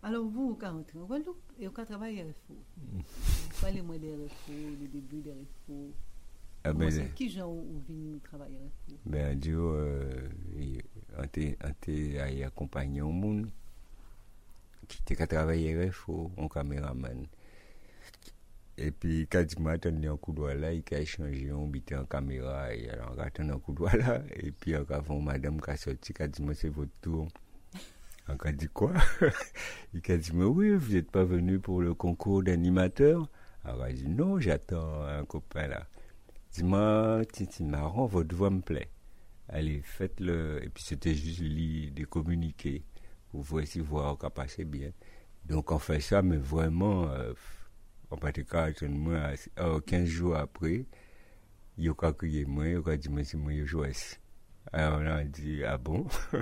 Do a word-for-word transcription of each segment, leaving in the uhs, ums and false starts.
Alors, vous, vous êtes rentré en Guadeloupe et vous avez travaillé à R F O. Parlez-moi des R F O, le début des R F O. Ah Comment ben, c'est qui gens où viennent travailler à R F O? ben, Dieu, euh, on t'a accompagné au monde qui t'a travaillé à R F O, un caméraman. Et puis, quand il m'a attendu un coup de doigt là, il a échangé, on bitait en caméra, et alors on a attendu un coup de doigt là, et puis on a fait madame qui a sorti, qui a dit, moi, c'est votre tour. On a dit quoi? Il a dit, mais oui, vous n'êtes pas venu pour le concours d'animateur? Alors, on a dit, non, j'attends un copain là. Dis-moi, c'est marrant, votre voix me plaît. Allez, faites-le. Et puis, c'était juste lire des communiqués pour voir si voir qu'à passer bien. Donc, on fait ça, mais vraiment, euh, en particulier, euh, quinze jours après, il a crié moi, il a dit, mais c'est moi, je joue. Alors, on a dit, ah bon?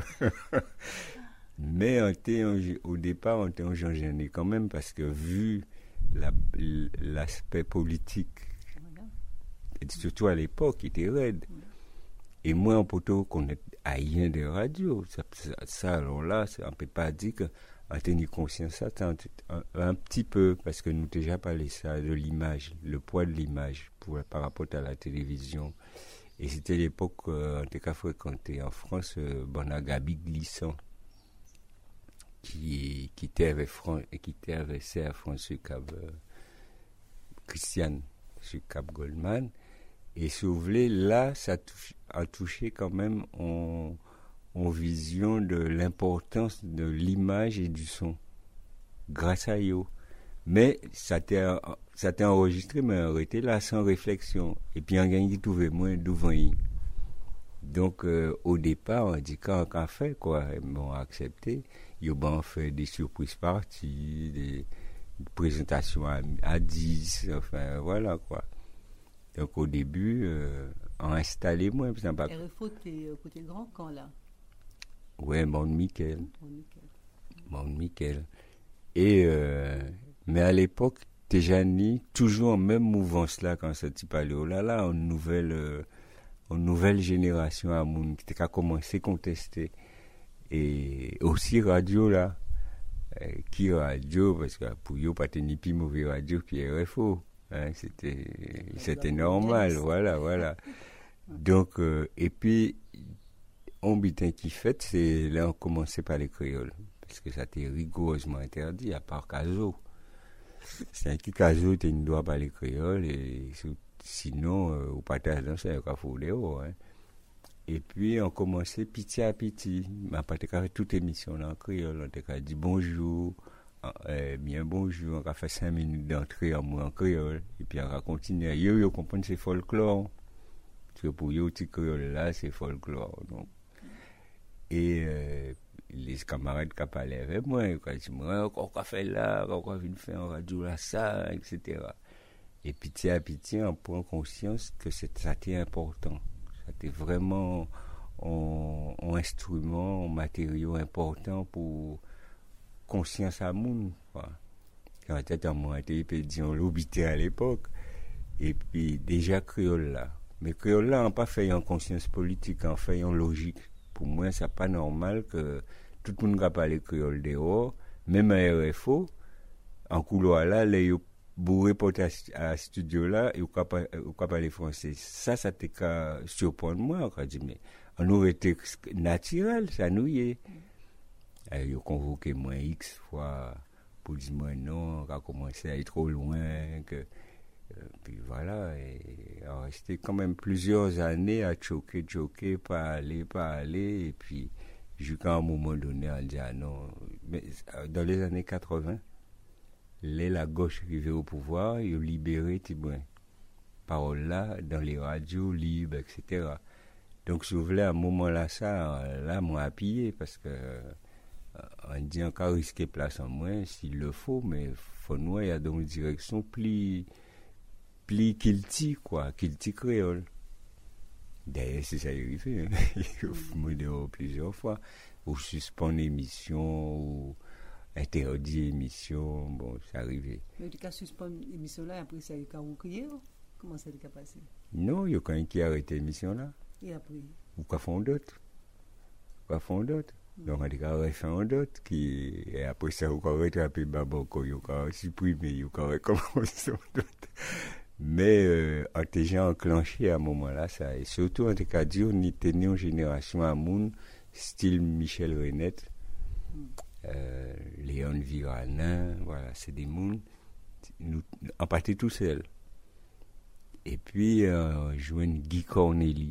Mais on était, au départ, on était en gêné quand même, parce que vu la, l'aspect politique, et surtout à l'époque, il était raide. Et moi, en poteau, qu'on est haïen des radios. Ça, ça, ça, alors là, ça, on ne peut pas dire qu'on tenait conscience de ça, un, un, un petit peu, parce que nous avons déjà parlé ça, de l'image, le poids de l'image pour, par rapport à la télévision. Et c'était l'époque, euh, en tout cas, fréquenté en France, euh, bon, à Gabi Glissant, qui, qui était avec, Fran, qui était avec Serre François Cap, euh, Christiane, sur Cap Goldman. Et si vous voulez, là, ça touche, a touché quand même en, en vision de l'importance de l'image et du son, grâce à eux. Mais ça t'est, ça t'est enregistré, mais arrêté là, sans réflexion. Et puis, on a gagné trouvé moins devant eux. Donc, euh, au départ, on dit quand on a fait, quoi, ils m'ont accepté. Ils ont fait des surprises parties, des présentations à, à dix, enfin, voilà, quoi. Donc, au début, euh, on a installé moins. R F O, t'es côté grand camp, là? Oui, Mount Michael. Mount Michael. Et, euh, mais à l'époque, Tejani, toujours en même mouvance là, quand ça t'y parlait, oh là là, une nouvelle, euh, une nouvelle génération à monde qui a commencé à contester. Et aussi radio là, euh, qui radio, parce que pour eux, pas ni plus mauvais radio que R F O. Hein, c'était, c'était normal, voilà, voilà. Donc, euh, et puis, on bitin qui fait, c'est là on commençait par les créoles, parce que ça était rigoureusement interdit, à part Caso. C'est un qui Caso, tu ne dois pas les créoles, et sinon, euh, au partage dans ça, il y a faut dehors, hein. Et puis, on commençait petit à petit. On a pas fait toute émission là en créole, on a dit bonjour. Euh, bien bonjour, on a fait cinq minutes d'entrée en mot en créole, et puis on a continué. Yo, yo, comprendre c'est folklore. Parce que pour yo, petit créole là, c'est folklore. Donc. Et euh, les camarades qui parlaient avec moi, ils ont dit, moi, on a fait là, on a fait en radio là, ça, et cetera. Et petit à petit, on prend conscience que ça c'était important. C'était vraiment un, un instrument, un matériau important pour conscience à moun, quoi. Quand j'étais en moi, j'étais disons l'obité à l'époque, et puis déjà créole là. Mais créole là, on n'a pas fait en conscience politique, on fait en logique. Pour moi, c'est pas normal que tout le monde n'a pas les créoles dehors, même à R F O, en couloir là, les bourrés portés à la studio là, et on n'a pas parler français. Ça, ça t'est qu'à surprendre moi, on a dit, mais on aurait été naturel, ça nous y est. Ils ont convoqué moins X fois pour dire moi non, on a commencé à aller trop loin. Que, euh, puis voilà, et on restait quand même plusieurs années à choquer, choquer, pas aller, pas aller. Et puis, jusqu'à un moment donné, on dit ah non. Mais dans les années quatre-vingts, les, la gauche arrivait au pouvoir, ils ont libéré Tibouin. Parole là, dans les radios libres, et cetera. Donc, si vous voulez, à un moment là, ça, là, m'ont appuyé parce que. On dit encore risquer place en moins s'il le faut, mais faut nous il y a dans une direction plus plus kilti quoi, kilti créole. D'ailleurs c'est ça arrivé, hein. Il faut me dire plusieurs fois, ou suspendre l'émission ou interdire l'émission, bon c'est arrivé. Mais tu as suspendu l'émission là après ça il a crié, comment ça a passé? Non, il y a quand même qui a arrêté l'émission là. Et après? Ou quoi font d'autres? Quoi font d'autres? Donc, on a refait un d'autres qui, et après ça, on a rattrapé Baboko, on a supprimé, on a recommencé d'autres. Mais, euh, on a déjà enclenché à un moment-là, ça. Et surtout, on a dit, on était une génération à monde, style Michel Renette, euh, Léon Viranin, voilà, c'est des mondes, nous, en partie tout seul. Et puis, euh, je joue Guy Corneli.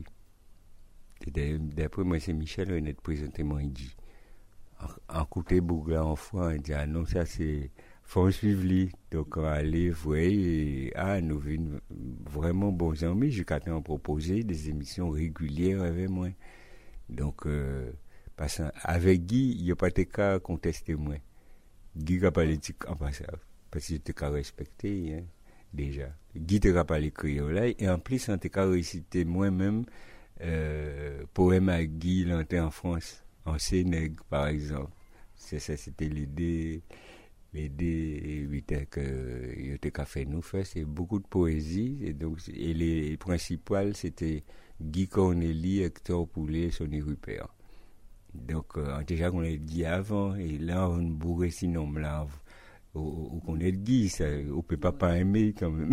D'après moi, c'est Michel Renette présenté moi, il dit, en, en côté Bougla en fois, il dit, ah non, ça c'est, faut suivre lui. Donc, on va aller voir, et, ah, nous venons vraiment bons amis, jusqu'à temps proposer des émissions régulières avec moi. Donc, euh, parce avec Guy, il n'y a pas de cas contesté moi. Guy n'a pas l'éthique en passant, parce qu'il était qu'à respecter, hein, déjà. Guy n'a pas les créoles, et en plus, on était qu'à réciter moi-même, Euh, poème à Guy Lantin en France, en Sénègue par exemple. C'est ça, c'était l'idée, l'idée que il était qu'à faire nous faire, c'est beaucoup de poésie et donc et les principales c'était Guy Corneli, Hector Poulet, Sonny Rupert. Donc euh, déjà qu'on a dit avant et là on bourrait sinon là ou qu'on ait Guy, ça on peut pas pas aimer quand même.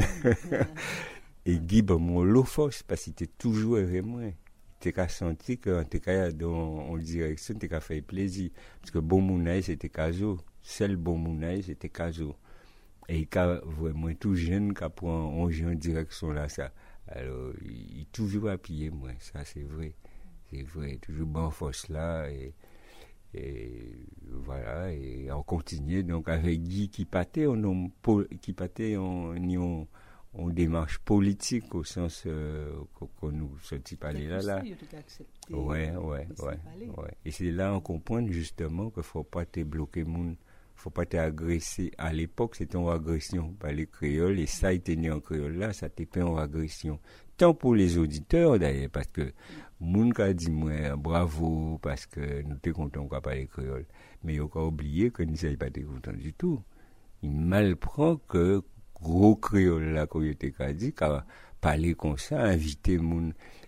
Et Guy, ben, mon lot force, parce qu'il était toujours avec moi. Tu as senti que tu es dans une direction, tu as fait plaisir. Parce que bon Mounaï, c'était Kazo. Seul bon Mounaï, c'était Kazo. Et il est vraiment tout jeune, qui prend en direction là, ça. Alors, il est toujours appuyé, moi. Ça, c'est vrai. C'est vrai. Toujours bon force là. Et, et voilà. Et on continue. Donc, avec Guy qui partait, on, qui partait, on, on en démarche politique au sens euh, qu'on nous sortit parler là là. Ouais, ouais, ouais, ouais. Et c'est là qu'on comprend justement qu'il ne faut pas te bloquer monde, il ne faut pas t'agresser. À l'époque, c'était une agression par les créoles et ça, il était né en créole là, ça t'était pas une agression. Tant pour les auditeurs d'ailleurs, parce que monde a dit moi bravo parce que nous t'es contents qu'on parle créole, mais il a oublié que nous n'avons pas été contents du tout. Il mal prend que gros créole là qu'on était qu'a dit, qu'à parler comme ça, inviter moun.